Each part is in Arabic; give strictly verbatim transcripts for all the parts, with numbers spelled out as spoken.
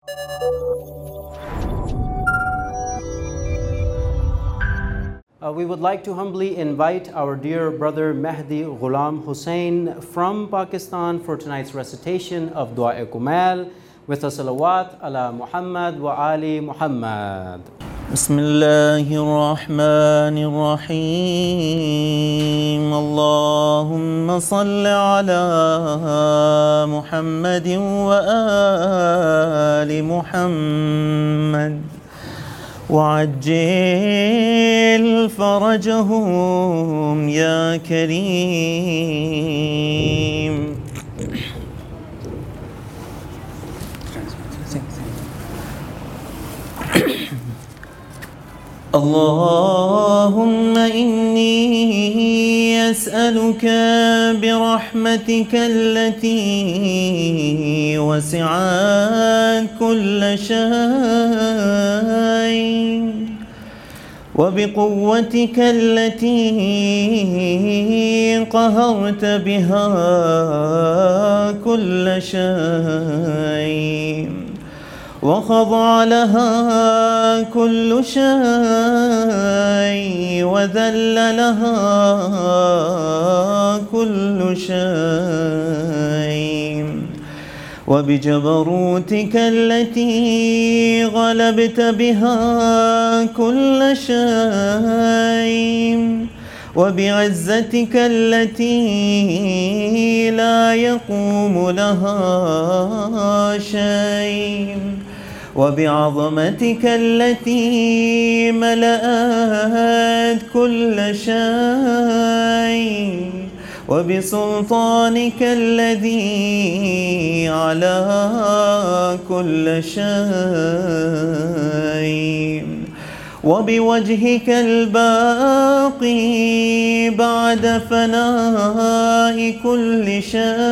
Uh, we would like to humbly invite our dear brother Mahdi Ghulam Hussain from Pakistan for tonight's recitation of Dua Kumal with a salawat ala Muhammad wa ali Muhammad. Bismillahir Rahmanir Rahim. Allahumma salli ala Muhammadin wa ali Muhammad. وعجل فرجهم يا كريم. اللهم إني أسألك برحمتك التي وسعت كل شيء وبقوتك التي قهرت بها كل شيء وخضع لها كل شيء وذل لها كل شيء وبجبروتك التي غلبت بها كل شيء وبعزتك التي لا يقوم لها شيء وبعظمتك التي ملأت كل شيء وبسلطانك الذي على كل شيء وبوجهك الباقي بعد فناء كل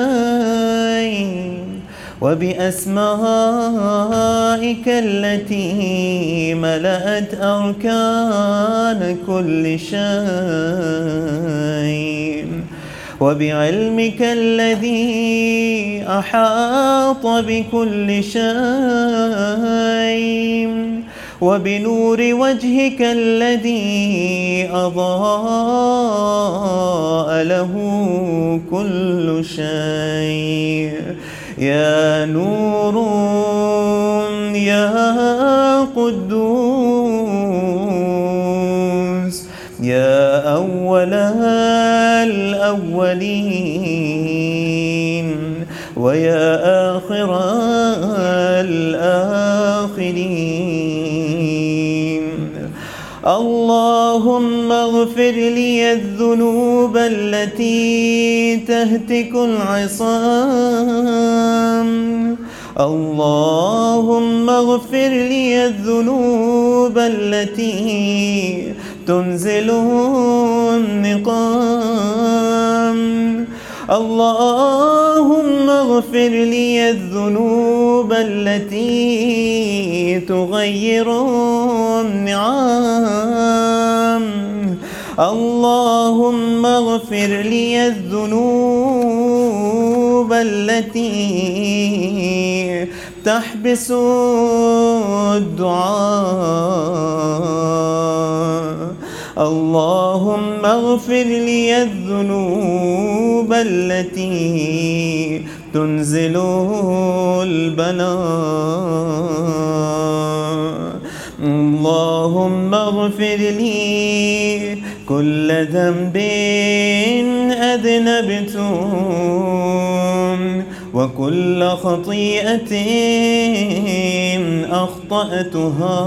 شيء وبأسمائك التي ملأت أركان كل شيء وبعلمك الذي أحاط بكل شيء وبنور وجهك الذي أضاء له كل شيء. يا نور يا قدوس يا أول الأولين ويا آخر الآخرين. اللهم اغفر لي الذنوب التي تهتك العصام. اللهم اغفر لي الذنوب التي تنزل النقام. اللهم اغفر لي الذنوب التي تغير النعام. اللهم اغفر لي الذنوب التي تحبس الدعاء. اللهم اغفر لي الذنوب التي تنزل البلاء. اللهم اغفر لي كل ذنب أذنبته وكل خطيئة أخطأتها.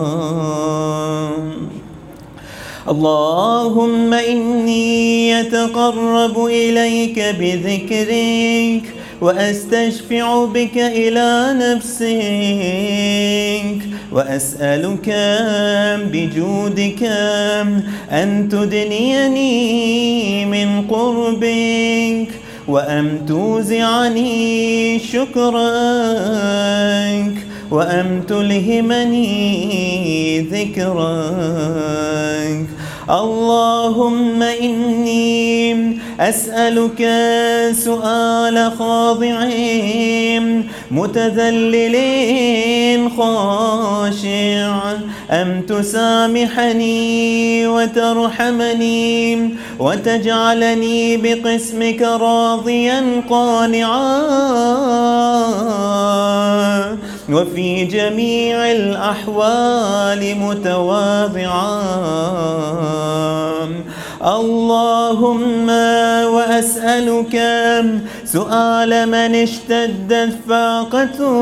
اللهم إني أتقرب إليك بذكرك وأستشفع بك إلى نفسك وأسألك بجودك أن تدنيني من قربك وأن توزعني شكرك وأن تلهمني ذكرك. اللهم إني أسألك سؤال خاضع متذلل خاشع أم تسامحني وترحمني وتجعلني بقسمك راضيا قانعا وفي جميع الأحوال متواضعا. اللهم وأسألك سؤال من اشتدت فاقته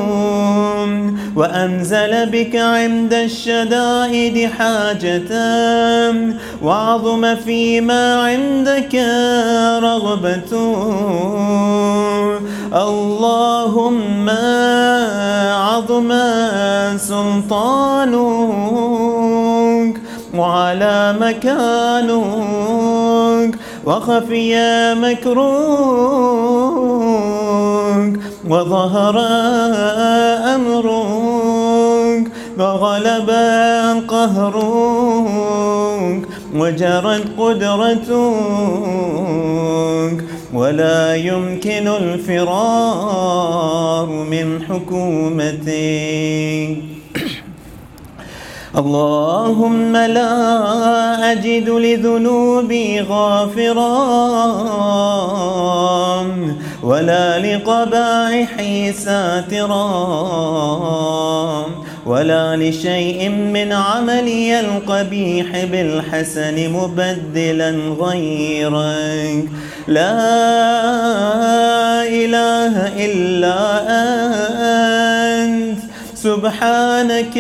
وأنزل بك عند الشدائد حاجته وعظم فيما عندك رغبته. اللهم عظم سلطانك وعلى مكانك وخفي مكروك وظهر أمرك وغلب قهرك وجرت قدرتك ولا يمكن الفرار من حكومتك. اللهم لا أجد لذنوبي غافرا ولا لقبائحي ساترا ولا لشيء من عملي القبيح بالحسن مبدلا غيرك. لا إله إلا أنت سبحانك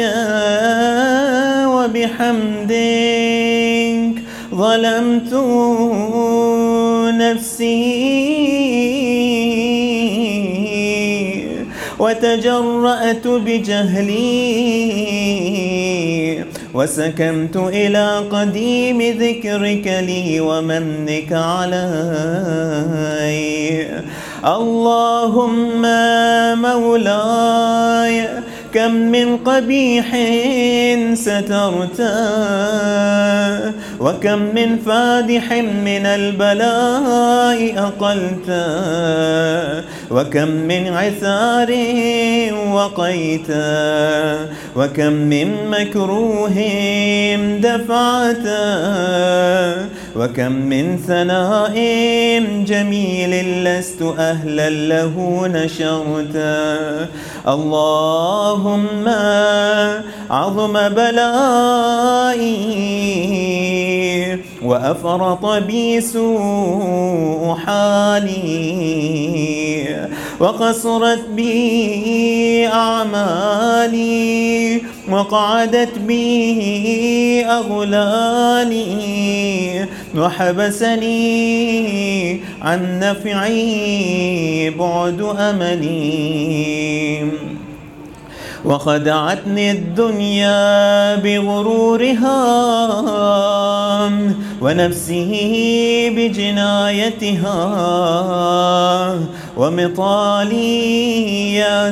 وبحمدك ظلمت نفسي وتجرأت بجهلي وسكنت إلى قديم ذكرك لي ومنك علي. اللهم مولاي كم من قبيح سترته وكم من فادح من البلاء أقلته وكم من عثار وقيته وكم من مكروه دفعته وكم من ثناء جميل لست أهلا له نشرته. اللهم عظم بلائي وأفرط بي سوء حالي وقصرت بي أعمالي وقعدت بي أغلالي وحبسني عن نفعي بعد أملي وخدعتني الدنيا بغرورها ونفسه بجنايتها ومطالي يا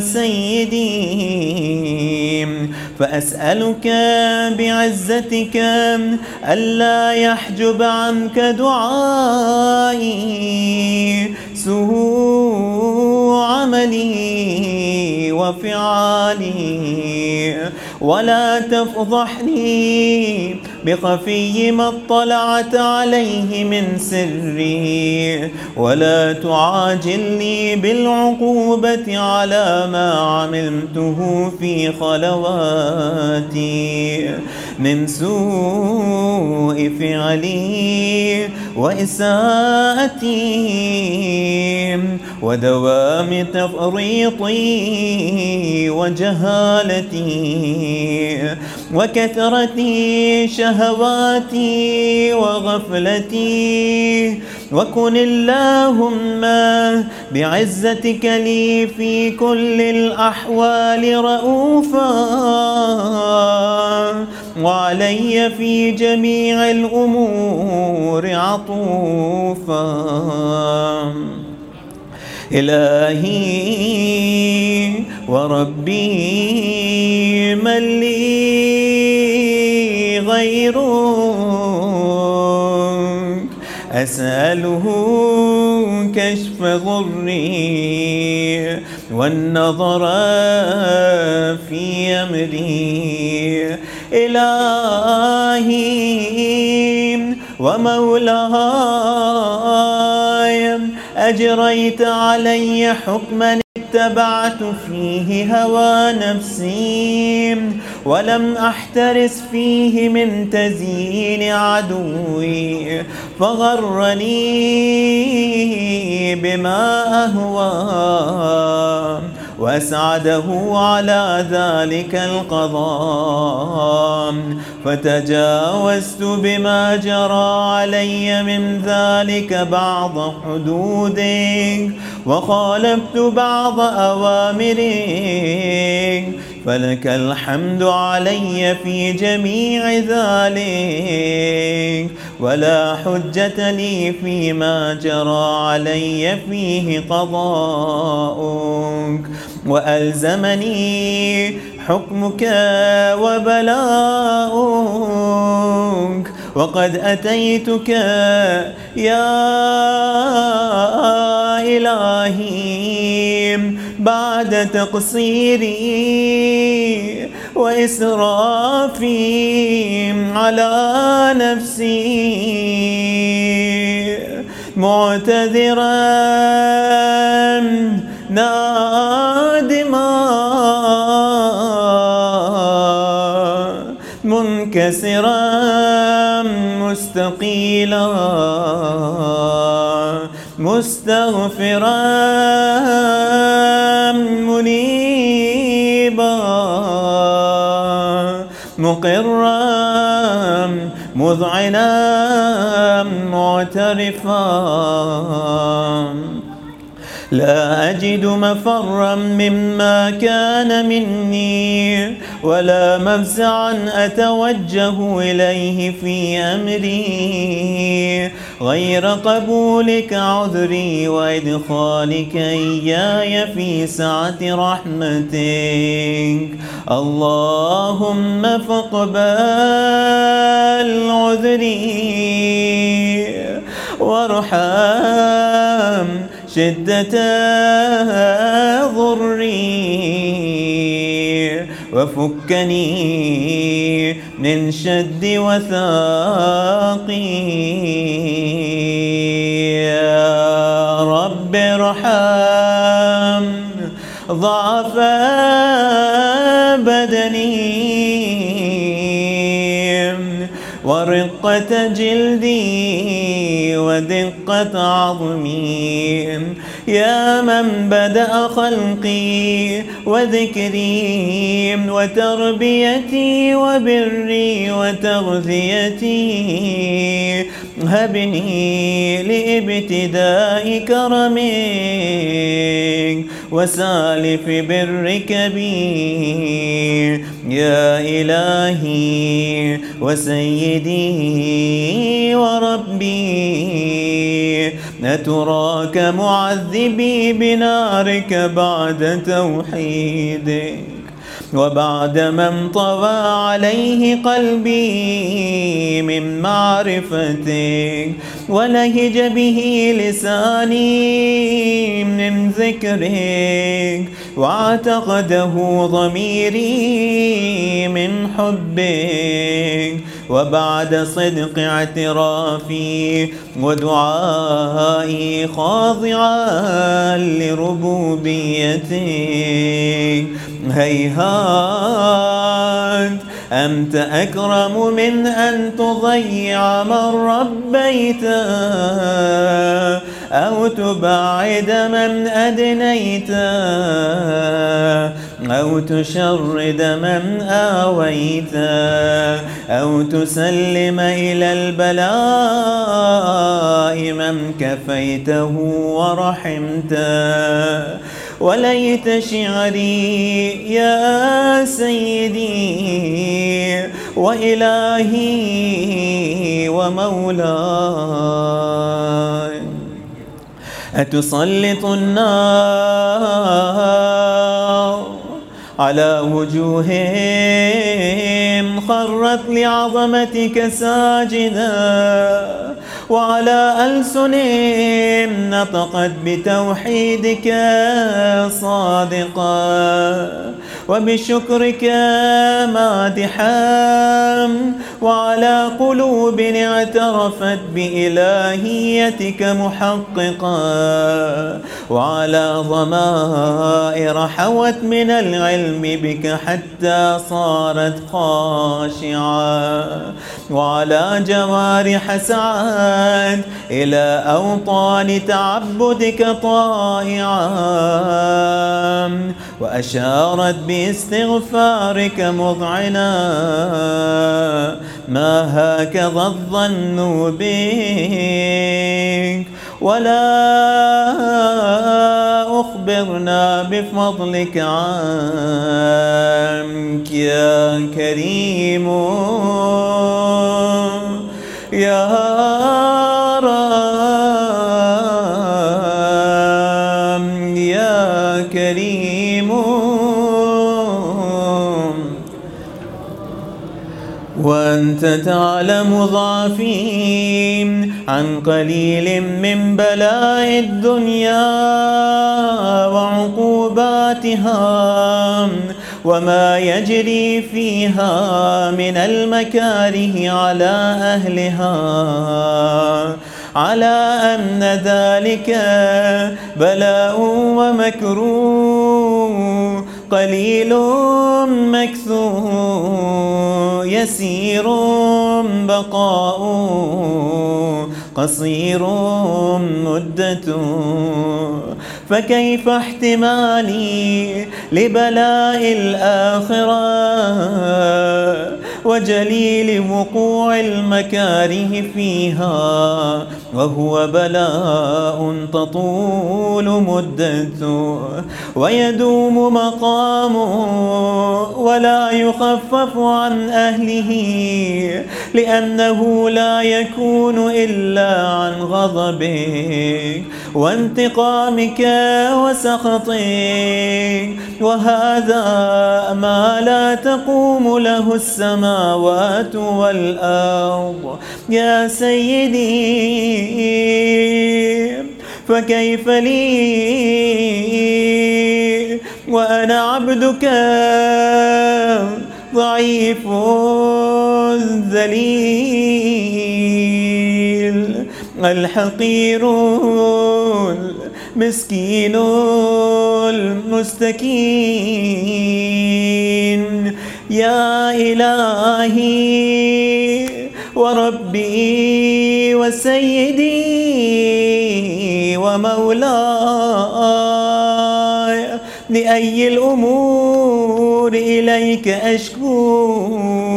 سيدي. فأسألك بعزتك ألا يحجب عنك دعائي سوء عملي وفعالي ولا تفضحني بخفي ما اطلعت عليه من سري ولا تعاجلني بالعقوبة على ما عملته في خلواتي من سوء فعلي وإساءتي ودوام تفريطي وجهالتي وكثرة شهواتي وغفلتي. وكن اللهم بعزتك لي في كل الأحوال رؤوفا وعلي في جميع الأمور عطوفا. إلهي وربي من لي غيرك أسأله كشف ضري والنظر في أمري. إلهي ومولاي أجريت علي حكما اتبعت فيه هوى نفسي ولم أحترس فيه من تزيين عدوي، فغرني بما أهوى وأسعده على ذلك القضاء، فتجاوزت بما جرى علي من ذلك بعض حدودك وخالفت بعض أوامرك، فلك الحمد علي في جميع ذلك، ولا حجة لي فيما جرى علي فيه قضاؤك، وألزمني حكمك وبلاؤك، وقد أتيتك يا إلهي بعد تقصيري وإسرافي على نفسي، معتذرا نادما منكسرا مستقيلا مستغفرا منيبا مقرا مذعنا معترفا، لا أجد مفرا مما كان مني ولا مفزعا أتوجه إليه في أمري غير قبولك عذري وإدخالك إياي في سعة رحمتك. اللهم فاقبل عذري وارحم شدة ضري وفكني من شد وثاقي. يا رب ارحم ضعف بدني ورقة جلدي ودقة عظمي، يا من بدأ خلقي وذكري وتربيتي وبري وتغذيتي، هبني لابتداء كرمك وسالف برك بي، يا إلهي وسيدي وربي، أتراك معذبي بنارك بعد توحيدك وبعد ما انطوى عليه قلبي من معرفتك ولهج به لساني من ذكرك واعتقده ضميري من حبك، وبعد صدق اعترافي ودعائي خاضعا لربوبيتك، هيهات أنت أكرم من أن تضيع من ربيت أو تبعد من أدنيت أو تشرد من آويت أو تسلم إلى البلاء من كفيته ورحمته. وليت شعري يا سيدي وإلهي ومولاي، أتسلط النار على وجوههم خرت لعظمتك ساجدا وعلى ألسن نطقت بتوحيدك صادقا وبشكرك مادحا، وعلى قلوب اعترفت بإلهيتك محققا، وعلى ضمائر حوت من العلم بك حتى صارت خاشعة، وعلى جوارح سعت إلى أوطان تعبدك طائعا، وأشارت باستغفارك مذعنا ما هكذا الظن بك، ولا أخبرنا بفضلك عنك يا كريم يا رب يا كريم. وأنت تعلم ضعفي عن قليل من بلاء الدنيا وعقوباتها وما يجري فيها من المكاره على أهلها، على أن ذلك بلاء ومكروه قليل مكثور، يسير بقاء قصير مدة، فكيف احتمالي لبلاء الآخرة وجليل وقوع المكاره فيها، وهو بلاء تطول مدته ويدوم مقامه ولا يخفف عن أهله، لأنه لا يكون إلا عن غضبك وانتقامك وسخطك، وهذا ما لا تقوم له السماوات والأرض يا سيدي، فكيف لي وأنا عبدك ضعيف ذليل الحقير المسكين المستكين، يا إلهي وربي وسيدي ومولاي، لأي الأمور إليك أشكو،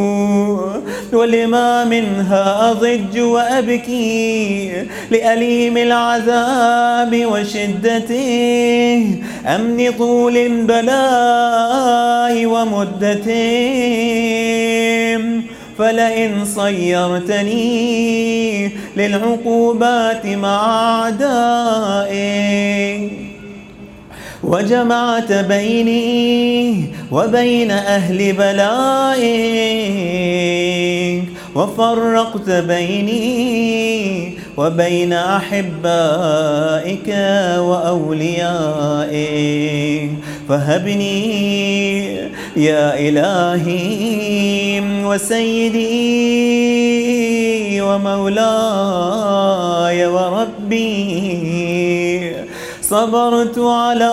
ولما منها أضج وأبكي، لأليم العذاب وشدته، أم لطول البلاء ومدته، فلئن صيرتني للعقوبات مع أعدائي وجمعت بيني وبين أهل بلائك، وفرقت بيني وبين أحبائك وأوليائك، فهبني يا إلهي وسيدي ومولاي وربي، صبرت على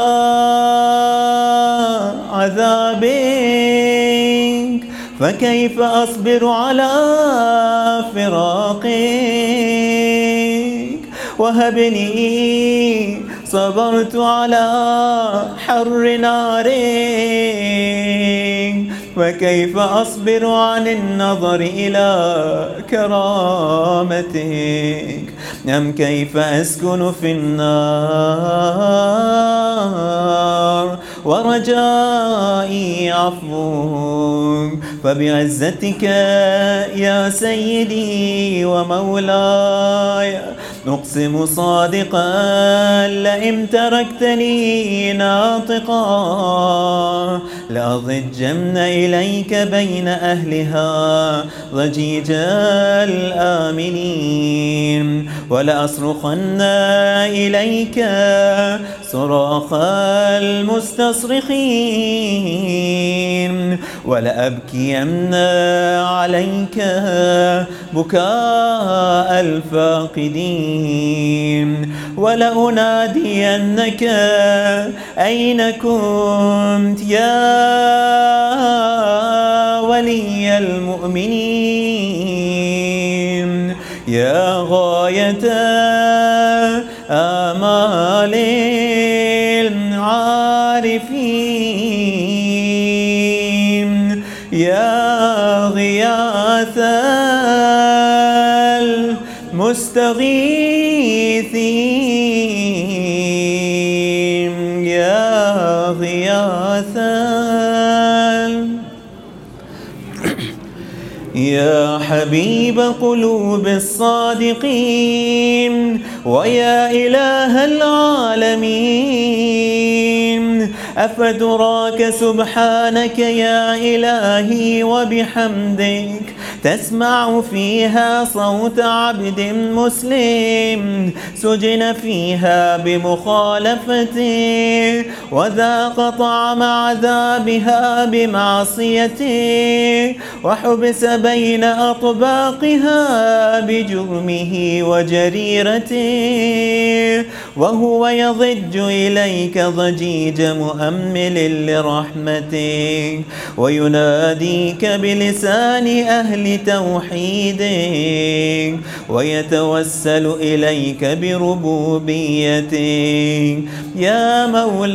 عذابك، فكيف أصبر على فراقك، وهبني صبرت على حر نارك، فكيف أصبر عن النظر إلى كرامتك، أم كيف أسكن في النار ورجائي عفوك. فبعزتك يا سيدي ومولاي أقسم صادقا لئن تركتني ناطقا لأضجن إليك بين أهلها ضجيج الآمنين، ولأصرخن إليك صراخ المستصرخين، ولأبكين عليك بكاء الفاقدين، ولأنادينك أين كنت يا ولي المؤمنين، يا غاية آمال العارفين، يا غياث المستغيثين، يا غياث يا حبيب قلوب الصادقين، ويا إله العالمين، أفتراك سبحانك يا إلهي وبحمدك تسمع فيها صوت عبد مسلم سجن فيها بمخالفته، وذاق طعم عذابها بمعصيته، وحبس بين أطباقها بجرمه وجريرته، وهو يضج إليك ضجيج مؤمل لرحمتك، ويناديك بلسان أهل توحيدك، ويتوسل إليك بربوبيتك. يا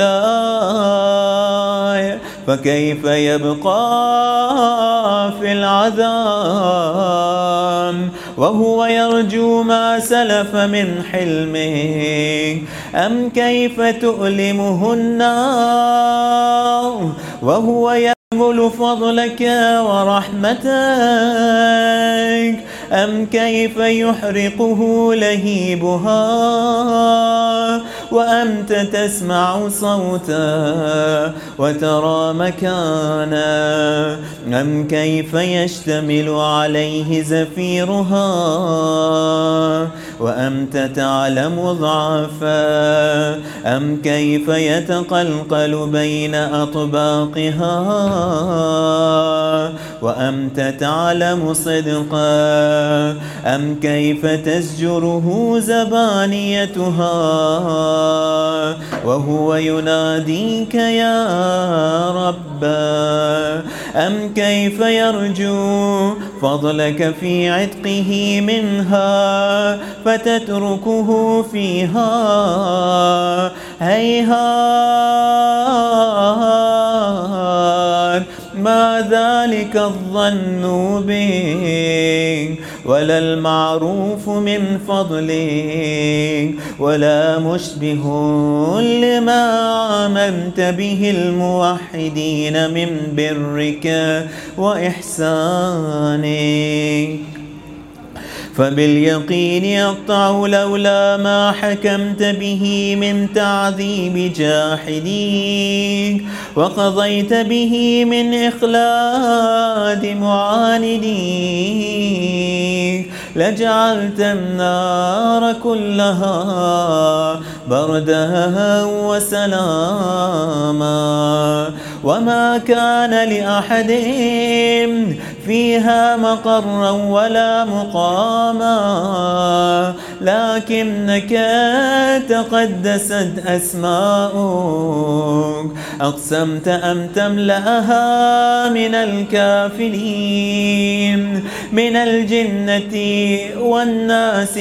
مولاي فكيف يبقى في العذاب وهو يرجو ما سلف من حلمه؟ أم كيف تؤلمه النار وهو يأمل فضلك ورحمتك؟ أم كيف يحرقه لهيبها وأنت تسمع صوتا وترى مكانا؟ أم كيف يشتمل عليه زفيرها وأنت تعلم ضعفا؟ أم كيف يتقلقل بين أطباقها وأنت تعلم صدقا؟ أم كيف تزجره زبانيتها وهو يناديك يا رب؟ أم كيف يرجو فضلك في عتقه منها فتتركه فيها؟ هيهات ما ذلك الظن بك ولا المعروف من فضلك ولا مشبه لما عممت به الموحدين من برك وإحسانك. فباليقين يقطع لولا ما حكمت به من تعذيب جاحديك وقضيت به من إخلاد معانديك لجعلت النار كلها بردها وسلاما، وما كان لأحد فيها مقرا ولا مقاما، لكنك تقدست أسماؤك أقسمت أن تملأها من الكافرين من الجنة والناس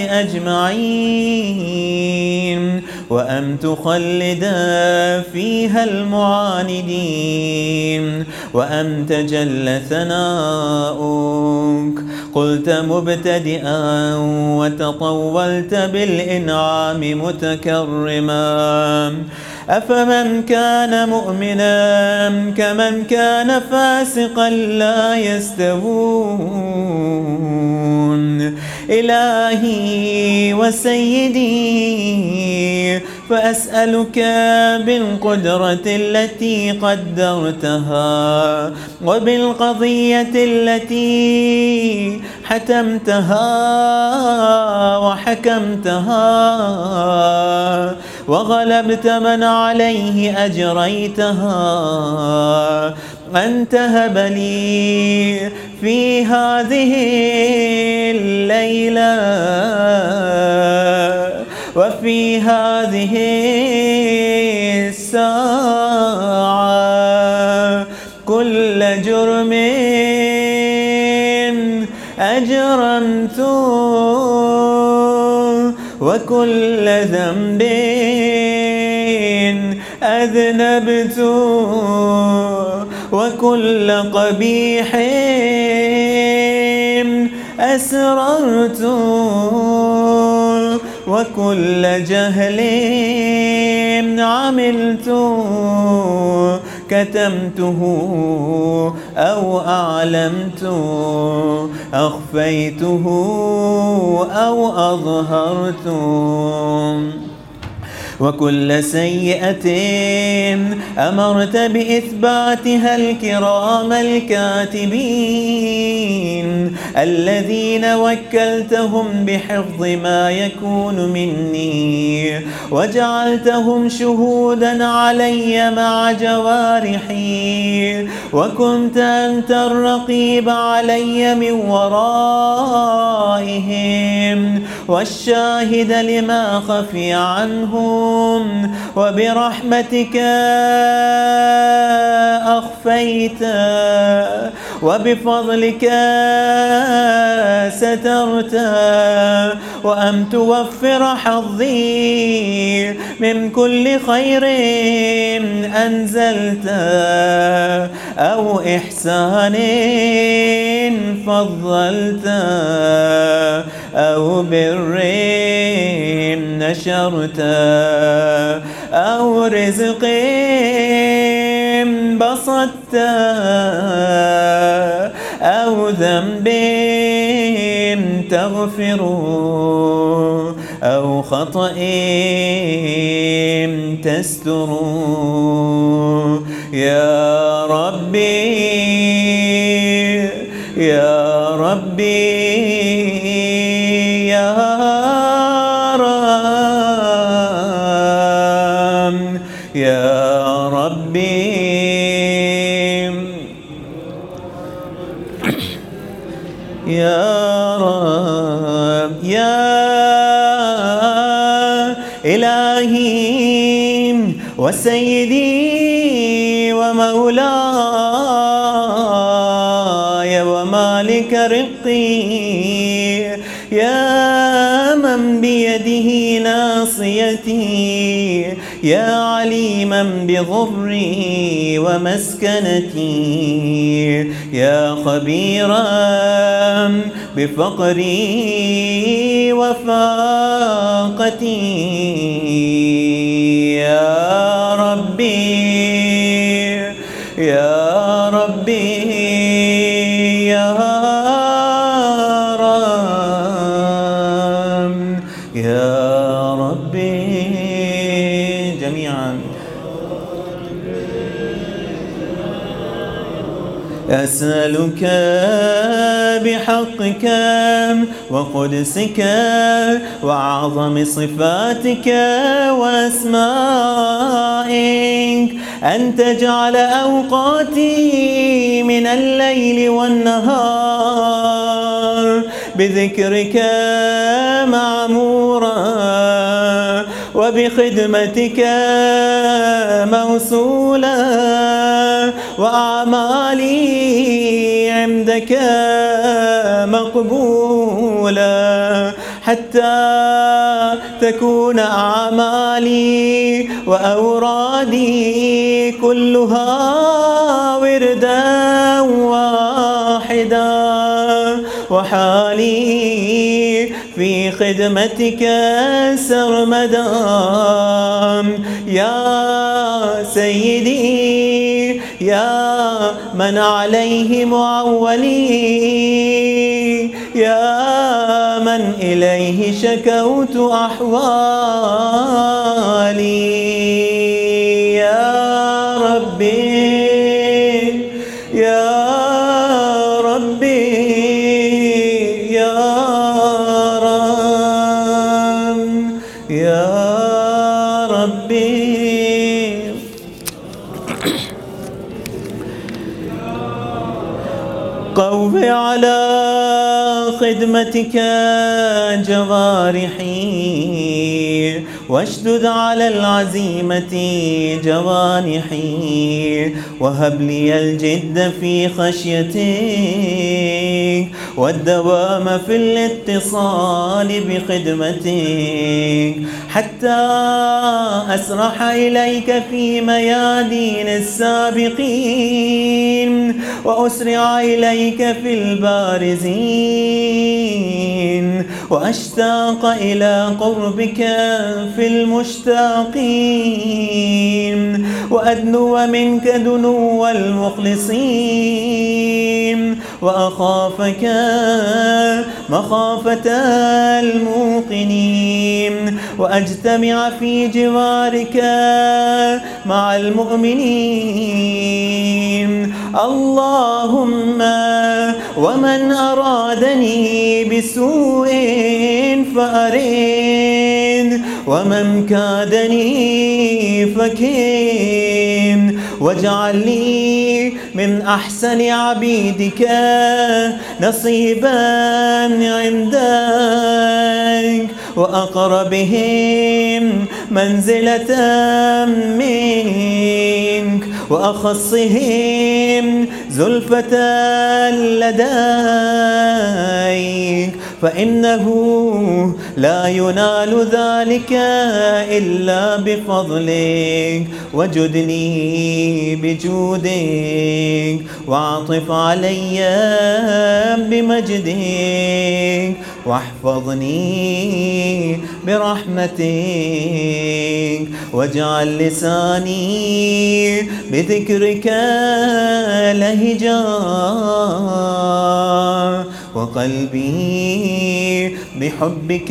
أجمعين، وأن تخلد فيها المعاندين، وأن تجل ثناؤك. قلت مبتدئا وتطولت بالإنعام متكرما: أفمن كان مؤمنا كمن كان فاسقا لا يستوون. إلهي وسيدي، فأسألك بالقدرة التي قدرتها وبالقضية التي حتمتها وحكمتها وغلبت من عليه أجريتها، أن تهب لي في هذه الليلة وفي هذه الساعة كل جرم أجرمته وكل ذنب أذنبت وكل قبيح أسررت وكل جهل عملت كتمته أو أعلمت أخفيته أو أظهرت، وكل سيئة أمرت بإثباتها الكرام الكاتبين الذين وكلتهم بحفظ ما يكون مني، وجعلتهم شهودا علي مع جوارحي، وكنت أنت الرقيب علي من ورائهم والشاهد لما خفي عنهم، وبرحمتك أخفيت وبفضلك سترت، وأن توفر حظي من كل خير أنزلت أو إحسان فضلت أو بر نشرت أو رزق بسطت أو ذنب تغفر أو خطأ تستر. يا ربي يا ربي يا رب يا ربي يا رب يا إلهي وسيدي ومولاي ومالك رقي، يا من بيده ناصيتي، يا عليما بضري ومسكنتي، يا خبيرا بفقري وفاقتي. يا ربي يا ربي يا رب يا ربي جميعا. أسألك بحقك وقدسك وأعظم صفاتك وأسمائك أن تجعل أوقاتي من الليل والنهار بذكرك معمورا وبخدمتك موصولا، وأعمالي عندك مقبولة، حتى تكون أعمالي وأورادي كلها وردا واحدا وحالي في خدمتك سرمدا يا سيدي يا من عليه معولي يا من إليه شكوت أحوالي يا ربي يا ربي يا رب يا ربي قو على خدمتك جوارحي واشدد على العزيمة جوانحي وهب لي الجد في خشيتك والدوام في الاتصال بخدمتك حتى أسرح إليك في ميادين السابقين وأسرع إليك في البارزين وأشتاق إلى قربك في المشتاقين وأدنو منك دنو المخلصين وأخافك مخافة الموقنين وأجتمع في جوارك مع المؤمنين اللهم ومن أرادني بسوء فأرد ومن كادني فكن واجعل لي من أحسن عبيدك نصيبا عندك وأقربهم منزلة منك وأخصهم زلفة لديك فإنه لا ينال ذلك إلا بفضلك وجدني بجودك واعطف علي بمجدك واحفظني برحمتك واجعل لساني بذكرك لهجا وقلبي بحبك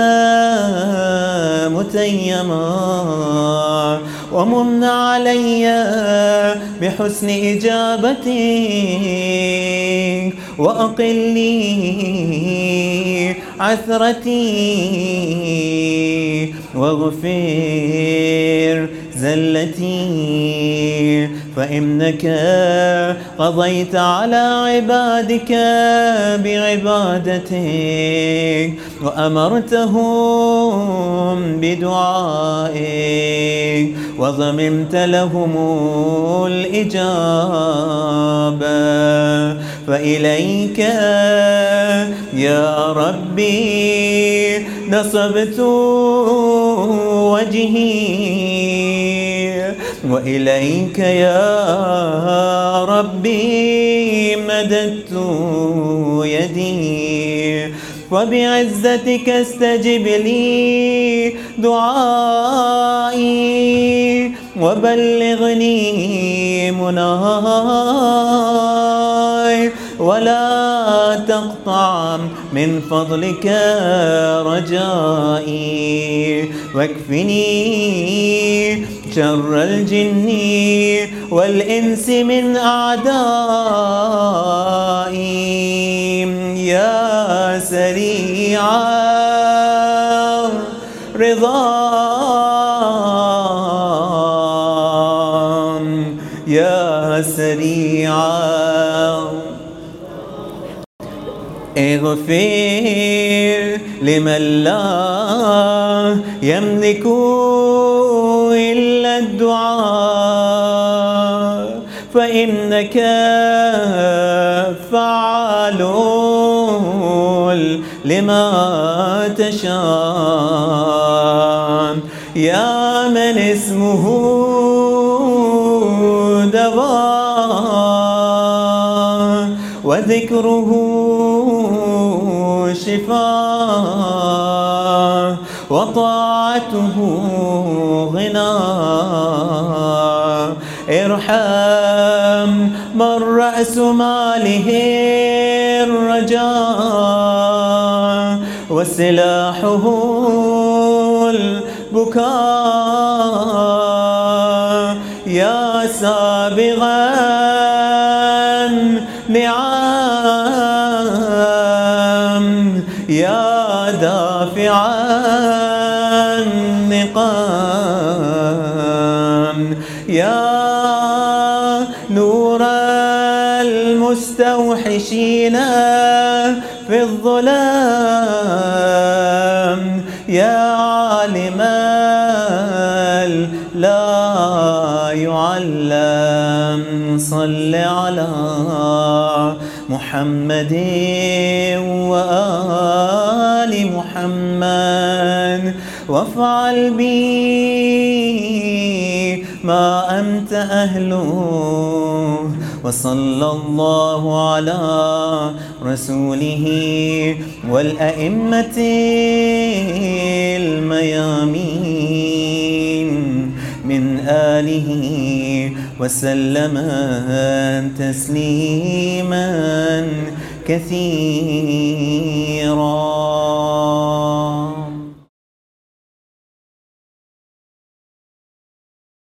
متيما ومن علي بحسن إجابتك وأقل لي عثرتي واغفر زلتي فإنك قضيت على عبادك بعبادتك وأمرتهم بدعائك وضممت لهم الإجابة فإليك يا ربي نصبت وجهي وإليك يا ربي مددت يدي وبعزتك استجب لي دعائي وبلغني مناي ولا تقطع من فضلك رجائي واكفني شر الجن والإنس من أعدائي يا سريع رضا يا سريع اغفر لمن لا يملك إلا الدعاء فإنك فعال لما تشاء يا من اسمه دواء وذكره شفاء وطاعته غنى. ارحم من رأس ماله الرجاء وسلاحه البكاء. يا سابغا نعم يا دافعا نقام. يا نور المستوحشين في الظلام. يا عالما لا يعلم. صل على محمد وآل محمد وافعل بي ما أنت أهله. وصلى الله على رسوله والأئمة الميامين من آله وسلم تسليما كثيرا.